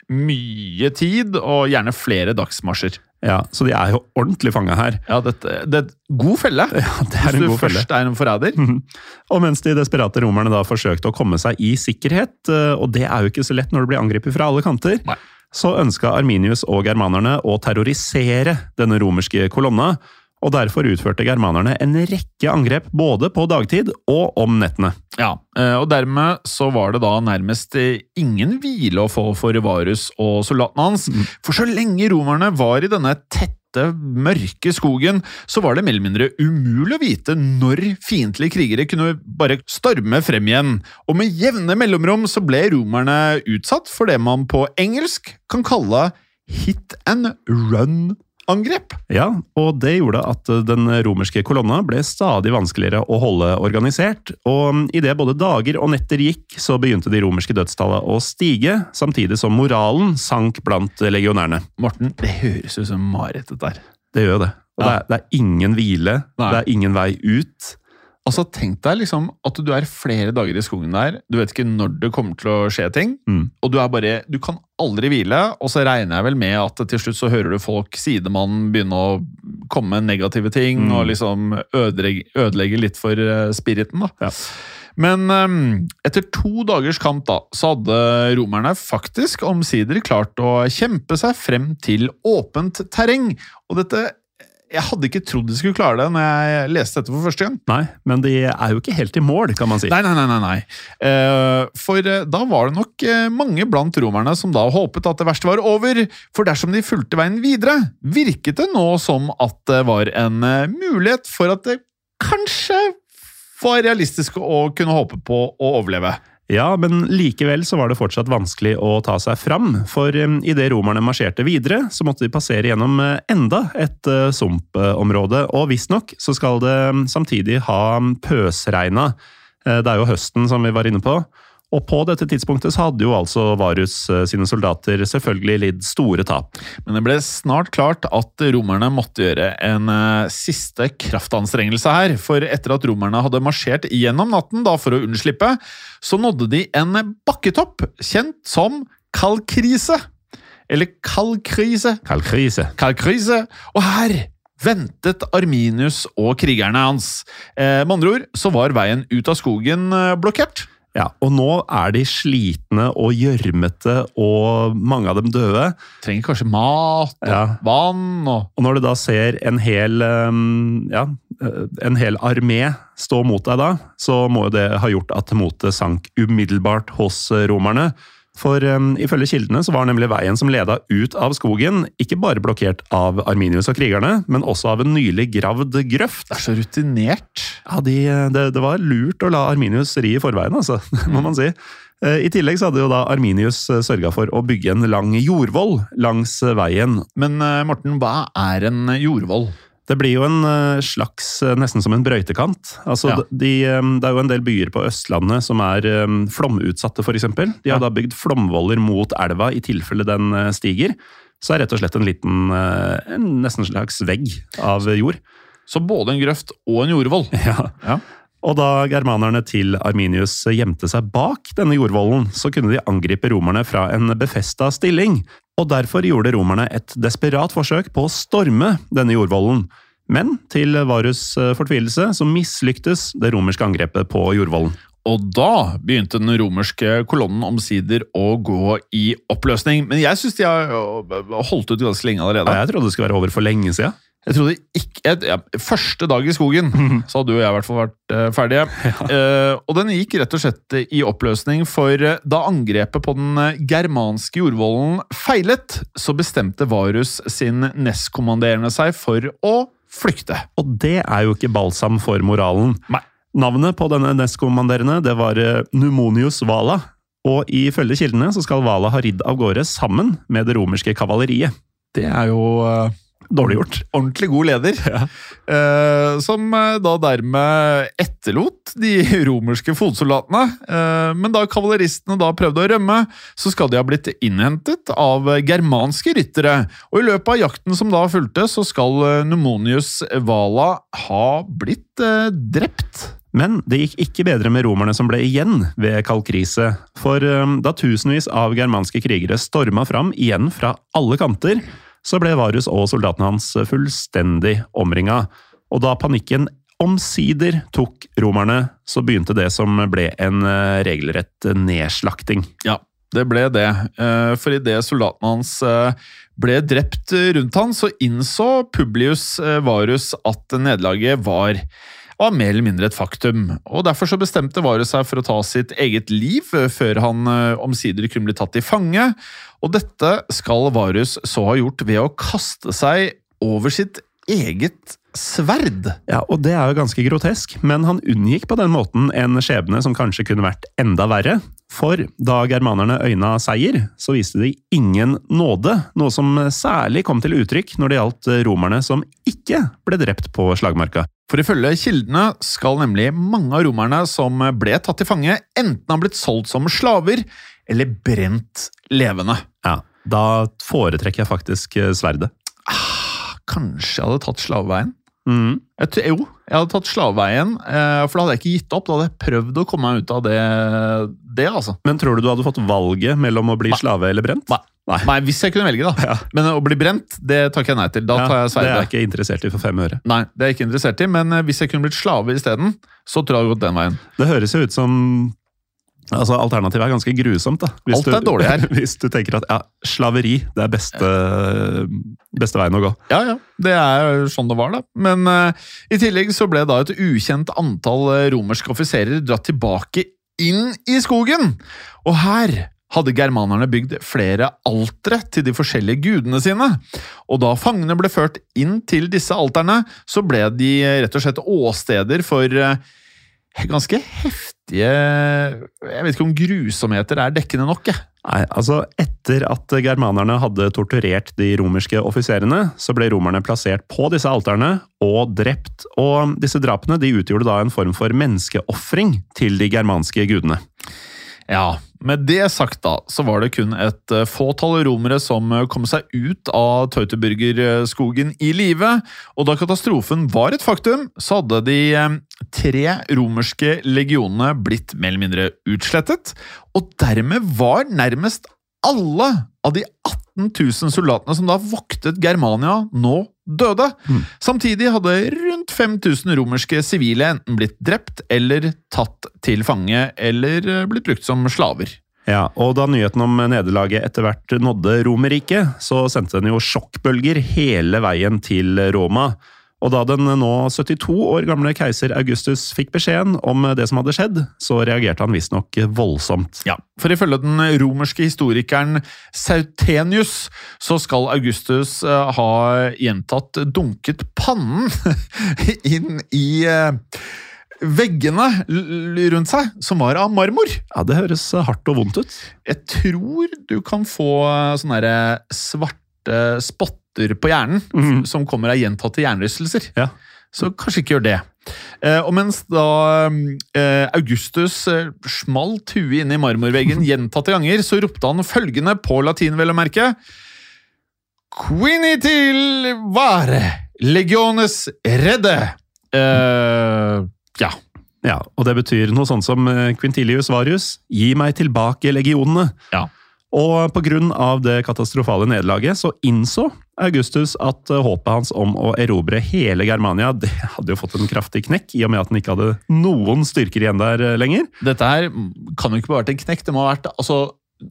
mye tid og gjerne flere dagsmarsjer. Ja, så de er jo ordentlig fanget her. Ja, dette, det er et god felle. Ja, det er en god felle. Hvis du først er en forræder. Mm. Og mens de desperate romerne da forsøkte å komme seg i sikkerhet, og det er jo ikke så lett når det blir angrepet fra alle kanter, Nei. Så ønsket Arminius og germanerne å terrorisere denne romerske kolonna, og derfor utførte germanerne en rekke angrep både på dagtid og om nettene. Ja, og dermed så var det da nærmest ingen hvile å få for Varus og soldatene hans, mm. for så lenge romerne var i denne tette, mørke skogen, så var det mer eller mindre umulig å vite når fiendtlige krigere kunne bare storme frem igjen, og med jevne mellomrom så ble romerne utsatt for det man på engelsk kan kalle hit and run angrep. Ja, og det gjorde at den romerske kolonna ble stadig vanskeligere å holde organisert, og i det både dager og netter gikk, så begynte de romerske dødstallet å stige, samtidig som moralen sank blant legionærene. Morten, det høres ut som mareritt der. Det gjør det. Og ja. det, er, det er ingen hvile, Nei. Det er ingen vei ut, Altså, tenk deg liksom at du er flere dager i skogen der, du vet ikke når det kommer til å skje ting, Mm. og du er bare, du kan aldri hvile, og så regner jeg vel med at til slutt så hører du folk, sidemannen, begynne å komme med negative ting, Mm. og liksom ødelegge, ødelegge litt for eh, spiriten da. Ja. Men um, etter to dagers kamp da, så hadde romerne faktisk omsider klart å kjempe seg frem til åpent terreng, og dette jeg hadde ikke trodd de skulle klare det når jeg leste dette for første gang. Nei, men de er jo ikke helt i mål, kan man si. Nei, nei, nei, nei, nei. Eh, For eh, da var det nok eh, mange blant romerne som da håpet at det verste var over, for dersom de fulgte veien videre, virket det nå som at det var en eh, mulighet for at det kanskje var realistisk å kunne håpe på å overleve. Ja, men likevel så var det fortsatt vanskelig å ta seg fram, for um, i det romerne marsjerte videre, så måtte de passere gjennom uh, enda et uh, sumpområde, og visstnok så skal det um, samtidig ha pøsregna. Uh, det er jo høsten som vi var inne på, og på dette tidspunktet så hadde jo altså Varus uh, sine soldater selvfølgelig lidd store tap. Men det ble snart klart at romerne måtte gjøre en uh, siste kraftanstrengelse her, for etter at romerne hadde marsjert gjennom natten da for å unnslippe, så nådde de en bakketopp, kjent som Kalkrise. Eller Kalkrise. Kalkrise. Kalkrise. Og her ventet Arminius og krigerne hans. Eh, med andre ord så var veien ut av skogen eh, blokkert. Ja, og nå er de slitne og gjørmete, og mange av dem døde. Trenger kanskje mat og Ja. vann og... Og når du da ser en hel, um, ja, en hel armé stå mot deg da, så må jo det ha gjort at motet sank umiddelbart hos romerne. For um, ifølge kildene så var nemlig veien som leda ut av skogen ikke bare blokkert av Arminius og krigerne, men også av en nylig gravd grøft. Det er så rutinert. Ja, de, det, det var lurt å la Arminius ri i forveien, altså, må man si. I tillegg så hadde jo da Arminius sørget for å bygge en lang jordvoll langs veien. Men Morten, hva er en jordvoll? Det blir jo en slags, nesten som en brøytekant. Altså, Ja. de, det er jo en del byer på Østlandet som er flomutsatte, for eksempel. De har Ja. da bygd flomvoller mot elva i tilfelle den stiger. Så er rett og slett en liten, en nesten slags vegg av jord. Så både en grøft og en jordvoll. Ja. Ja. Og da germanerne til Arminius gjemte seg bak denne jordvollen, så kunne de angripe romerne fra en befesta stilling. Og derfor gjorde romerne et desperat forsøk på å storme denne jordvollen. Men til Varus fortvilelse så mislyktes det romerske angrepet på jordvollen. Og da begynte den romerske kolonnen omsider å gå i oppløsning. Men jeg synes de har holdt ut ganske lenge allerede. Ja, jeg trodde det skulle være over for lenge siden. Jeg trodde ikke... Jeg, ja, første dag i skogen, så hadde jo jeg i hvert fall vært uh, ferdige. Uh, og den gikk rett og slett i oppløsning, for uh, da angrepet på den uh, germanske jordvollen feilet, så bestemte Varus sin nestkommanderende seg for å flykte. Og det er jo ikke balsam for moralen. Nei. Navnet på denne nestkommanderende, det var Numonius Vala. Og ifølge kildene så skal Vala ha ridd av gårde sammen med det romerske kavaleriet. Det er jo... Uh, Dårlig gjort. Ordentlig god leder, Ja. eh, som da dermed etterlot de romerske fotsoldatene. Eh, men da kavaleristene da prøvde å rømme, så skal de ha blitt innhentet av germanske ryttere. Og i løpet av jakten som da fulgte, så skal Numonius Vala ha blitt eh, drept. Men det gikk ikke bedre med romerne som ble igjen ved Kalkrise, for um, da tusenvis av germanske krigere storma fram igjen fra alle kanter, så ble Varus og soldatene hans fullstendig omringa. Og da panikken omsider tok romerne, så begynte det som ble en regelrett nedslakting. Ja, det ble det. For i det soldatene hans ble drept rundt han, så innså Publius Varus at nederlaget var... var mer eller mindre et faktum, og derfor så bestemte Varus seg for å ta sitt eget liv før han omsider kunne bli tatt i fange, og dette skal Varus så ha gjort ved å kaste seg over sitt eget sverd. Ja, og det er jo ganske grotesk, men han unngikk på den måten en skjebne som kanskje kunne vært enda verre, for da germanerne øyna seier, så viste de ingen nåde, noe som særlig kom til uttrykk når det gjaldt romerne som ikke ble drept på slagmarka. For ifølge kildene skal nemlig mange av romerne som ble tatt til fange enten ha blitt solgt som slaver eller brent levende. Ja, da foretrekker jeg faktisk sverdet. Ah, kanskje jeg hadde tatt slaveveien? Mm. Jeg, t- jo, jeg hadde tatt slaveveien, eh, for da hadde jeg ikke gitt opp. Da hadde jeg prøvd å komme meg ut av det, det altså. Men tror du du hadde fått valget mellom å bli Nei. slave eller brent? Nei. Nei. Nei, hvis jeg kunne velge da. Ja. Men å bli brent, det takker jeg nei til. Da tar jeg Det er sverdet. jeg ikke interessert i for fem øre. Nei, det er jeg ikke interessert i, men eh, hvis jeg kunne blitt slave i stedet, så tror jeg det hadde gått den veien. Det høres jo ut som altså, alternativet er ganske grusomt. Da. Hvis Alt er du, dårlig her. Hvis du tenker at ja, slaveri det er beste, beste veien å gå. Ja, ja, det er sånn det var da. Men eh, i tillegg så ble da et ukjent antall eh, romerske offiserer dratt tilbake inn i skogen. Og her hadde germanerne bygd flere altere til de forskjellige gudene sine. Og da fangene ble ført inn til disse alterne, så ble de rett og slett åsteder for eh, ganske heftige, jeg vet ikke om grusomheter er dekkende nok, jeg. Nei, altså Etter at germanerne hadde torturert de romerske offiserene, så ble romerne plassert på disse alterne og drept. Og disse drapene de utgjorde da en form for menneskeoffring til de germanske gudene. Ja, med det sagt da, så var det kun et uh, fåtall romere som uh, kom seg ut av Teutoburgerskogen i live, og da katastrofen var et faktum, så hadde de uh, tre romerske legionene blitt mer eller mindre utslettet, og dermed var nærmest alle av de atten tusen soldatene som da voktet Germania nå døde. Mm. Samtidig hadde rundt fem tusen romerske sivile enten blitt drept eller tatt til fange eller blitt brukt som slaver. Ja, og da nyheten om nederlaget etter hvert nådde Romerriket, så sendte den jo sjokkbølger hele veien til Roma. Og da den nå syttito år gamle keiser Augustus fikk beskjeden om det som hadde skjedd, så reagerte han visstnok voldsomt. Ja, for ifølge den romerske historikeren Sautenius, så skal Augustus ha gjentatt dunket pannen inn i veggene rundt seg, som var av marmor. Ja, det høres hardt og vondt ut. Jeg tror du kan få sånne der svarte spotter på hjernen, mm. som kommer av gjentatte hjernerystelser. Ja. Så kanskje ikke gjør det. Eh, og mens da eh, Augustus eh, smalt huet inn i marmorveggen gjentatte ganger, så ropte han følgende på latin, vel å merke: Quinitil vare, legiones redde. Eh, ja. Ja, og det betyr noe sånt som Quintilius Varius, gi meg tilbake legionene. Ja. Og på grunn av det katastrofale nederlaget så innså Augustus at håpet hans om å erobre hele Germania, det hadde jo fått en kraftig knekk, i og med at han ikke hadde noen styrker igjen der lenger. Dette her kan jo ikke bare vært en knekk, det må ha vært, altså,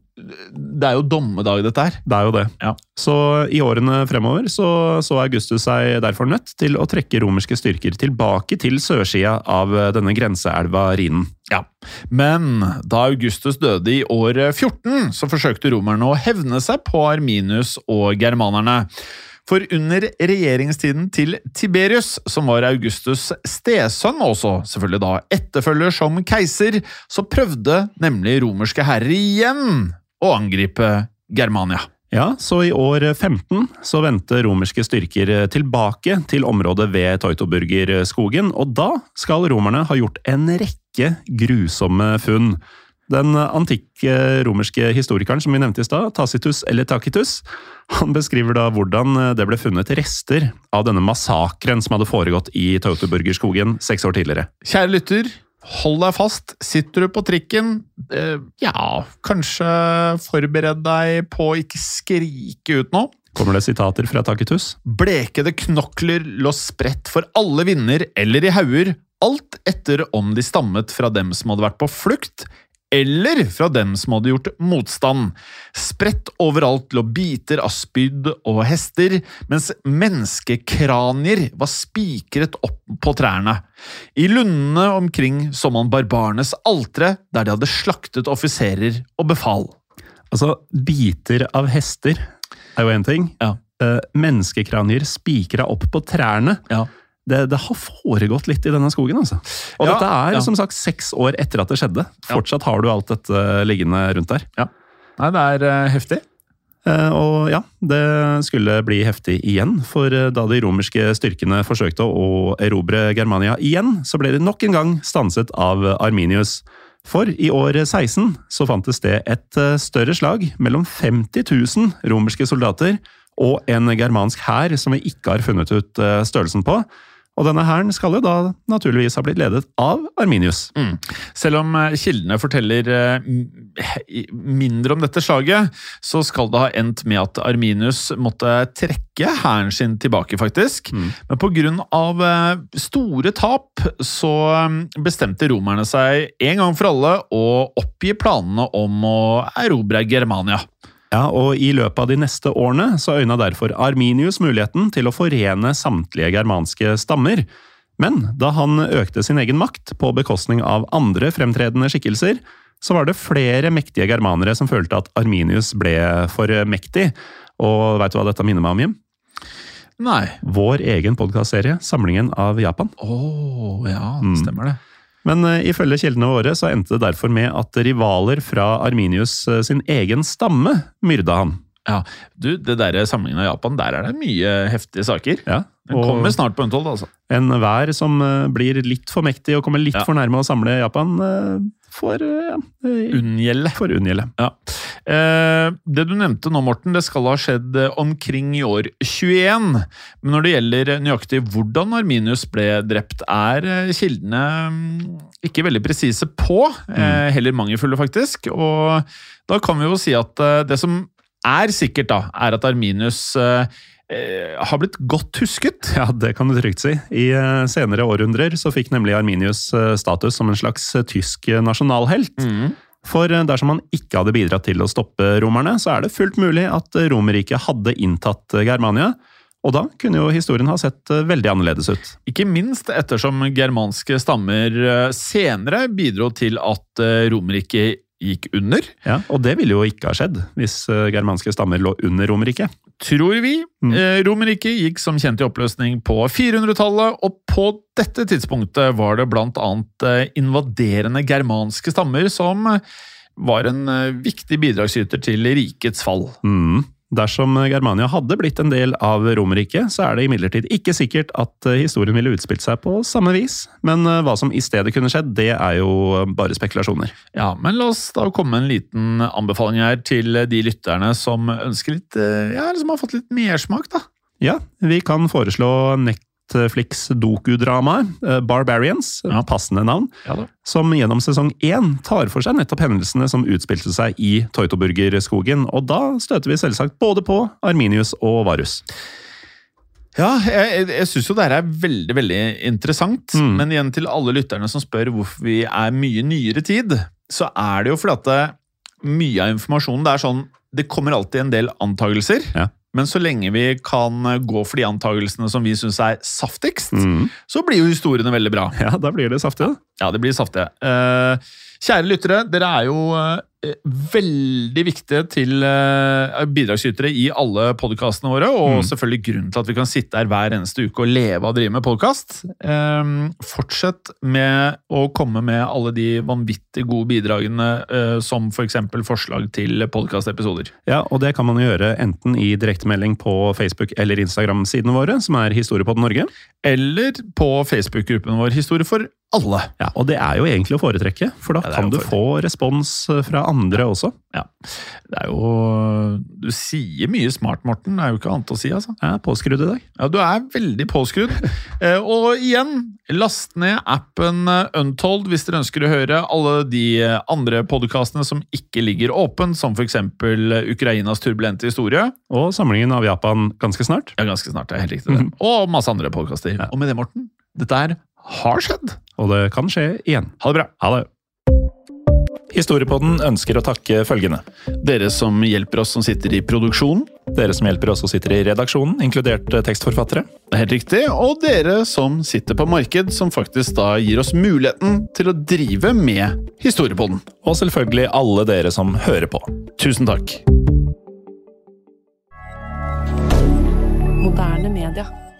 det er jo dommedag dette her. Det er jo det. Ja. Så i årene fremover så, så Augustus seg derfor nødt til å trekke romerske styrker tilbake til sørsida av denne grenseelva Rhinen. Ja, men da Augustus døde i år fjorten, så forsøkte romerne å hevne seg på Arminius og germanerne. For under regjeringstiden til Tiberius, som var Augustus' stesønn også, selvfølgelig da etterfølger som keiser, så prøvde nemlig romerske herrer igjen å angripe Germania. Ja, så i år femten så vendte romerske styrker tilbake til området ved Teutoburgerskogen, og da skal romerne ha gjort en rekke grusomme funn. Den antikke romerske historikeren som vi nevnte i stad, Tacitus eller Tacitus, han beskriver da hvordan det ble funnet rester av denne massakren som hadde foregått i Teutoburgerskogen seks år tidligere. Kjære lytter, hold deg fast. Sitter du på trikken? Eh, ja, kanskje forbered deg på å ikke skrike ut nå. Kommer det sitater fra Tacitus? Blekede knokler lå spredt for alle vinder eller i hauger, alt etter om de stammet fra dem som hadde vært på flukt, eller fra dem som hadde gjort motstand. Spredt overalt lå biter av spyd og hester, mens menneskekranier var spikret opp på trærne. I lundene omkring så man barbarenes altre, der de hadde slaktet offiserer og befal. Altså, biter av hester er jo en ting. Ja. Uh, menneskekranier spikra opp på trærne. Ja. Det, det har foregått litt i denne skogen, altså. Og ja, dette er ja. som sagt seks år etter at det skjedde. Fortsatt har du alt dette liggende rundt der. Ja. Nei, det er uh, heftig. Uh, og ja, det skulle bli heftig igjen, for uh, da de romerske styrkene forsøkte å erobre Germania igjen, så ble de nok en gang stanset av Arminius. For i år seksten så fantes det et uh, større slag mellom femti tusen romerske soldater og en germansk hær som vi ikke har funnet ut uh, størrelsen på. Og denne hæren skal jo da naturligvis ha blitt ledet av Arminius. Mm. Selv om kildene forteller mindre om dette slaget, så skal det ha endt med at Arminius måtte trekke hæren sin tilbake, faktisk. Mm. Men på grunn av store tap så bestemte romerne seg en gang for alle å oppgi planene om å erobre Germania. Ja, og i løpet av de neste årene så øyna derfor Arminius muligheten til å forene samtlige germanske stammer. Men da han økte sin egen makt på bekostning av andre fremtredende skikkelser, så var det flere mektige germanere som følte at Arminius ble for mektig. Og vet du hva dette minner meg om, Jim? Nei. Vår egen podcastserie, Samlingen av Japan. Åh, ja, det stemmer det. Men uh, ifølge kildene våre så endte det derfor med at rivaler fra Arminius uh, sin egen stamme myrda han. Ja, du, det der Samlingen av Japan, der er det mye heftige saker. Ja. Den kommer snart på Untold, altså. En hver som uh, blir litt for mektig og kommer litt ja. for nærme å samle Japan, uh, får uh, unngjelde. For unngjelde. Ja. Eh, det du nevnte nå, Morten, det skal ha skjedd omkring i år tjueen. Men når det gjelder nøyaktig hvordan Arminius ble drept, er kildene ikke veldig presise på. Eh, heller mangelfulle, faktisk. Og da kan vi jo si at det som er sikkert, da, er at Arminius eh, har blitt godt husket. Ja, det kan du trygt si. I senere århundrer så fikk nemlig Arminius status som en slags tysk nasjonalhelt. Mm. For dersom han ikke hadde bidratt til å stoppe romerne, så er det fullt mulig at Romerriket hadde inntatt Germania, og da kunne jo historien ha sett veldig annerledes ut. Ikke minst ettersom germanske stammer senere bidro til at Romerriket gikk under. Ja, og det ville jo ikke ha skjedd hvis germanske stammer lå under Romerriket. Tror vi. Mm. Romerriket gikk som kjent i oppløsning på firehundretallet, og på dette tidspunktet var det blant annet invaderende germanske stammer som var en viktig bidragsyter til rikets fall. Mm. Dersom Germania hadde blitt en del av Romerriket, så er det imidlertid ikke sikkert at historien ville utspilt seg på samme vis. Men hva som i stedet kunne skjedd, det er jo bare spekulasjoner. Ja, men la oss da komme en liten anbefaling her til de lytterne som ønsker litt, ja, som har fått litt mersmak, da. Ja, vi kan foreslå Netflix dokudrama Barbarians, ja. Passende navn, ja, som gjennom sesong én tar for seg nettopp hendelsene som utspilte seg i Teutoburgerskogen, og da støter vi selvsagt både på Arminius og Varus. Ja, jeg, jeg synes jo det her er veldig, veldig interessant, mm. men igjen til alle lytterne som spør hvorfor vi er mye nyere tid, så er det jo fordi at det, mye av informasjonen, det er sånn, det kommer alltid en del antagelser, ja. Men så lenge vi kan gå for de antagelsene som vi synes er saftigst, mm. så blir jo historiene veldig bra. Ja, da blir det saftige. Ja, det blir saftige. Uh, kjære lyttere, dere er jo uh, veldig viktige til uh, bidragsytere i alle podcastene våre, og mm. selvfølgelig grunnen til at vi kan sitte her hver eneste uke og leve og drive med podcast. Um, fortsett med å komme med alle de vanvittig gode bidragene, uh, som for eksempel forslag til podcastepisoder. Ja, og det kan man gjøre enten i direktemelding på Facebook eller Instagram-sidene våre, som er Historiepodden Norge. Eller på Facebook-gruppen vår Historie for alle. Ja, og det er jo egentlig å foretrekke, for da ja, kan du få respons fra andre også. Ja, det er jo... Du sier mye smart, Morten. Det er jo ikke annet å si, altså. Jeg er påskrudd i dag. Ja, du er veldig påskrudd. Og igjen, last ned appen Untold hvis dere ønsker å høre alle de andre podcastene som ikke ligger åpen, som for eksempel Ukrainas turbulente historie. Og Samlingen av Japan ganske snart. Ja, ganske snart, det er helt riktig det. Og masse andre podcaster. Ja. Og med det, Morten, dette er har skjedd. Og det kan skje igjen. Ha det bra. Ha det. Historiepodden ønsker å takke følgende. Dere som hjelper oss som sitter i produksjonen. Dere som hjelper oss som sitter i redaksjonen, inkludert tekstforfattere. Det er helt riktig. Og dere som sitter på marked, som faktisk da gir oss muligheten til å drive med Historiepodden. Og selvfølgelig alle dere som hører på. Tusen takk. Moderne media.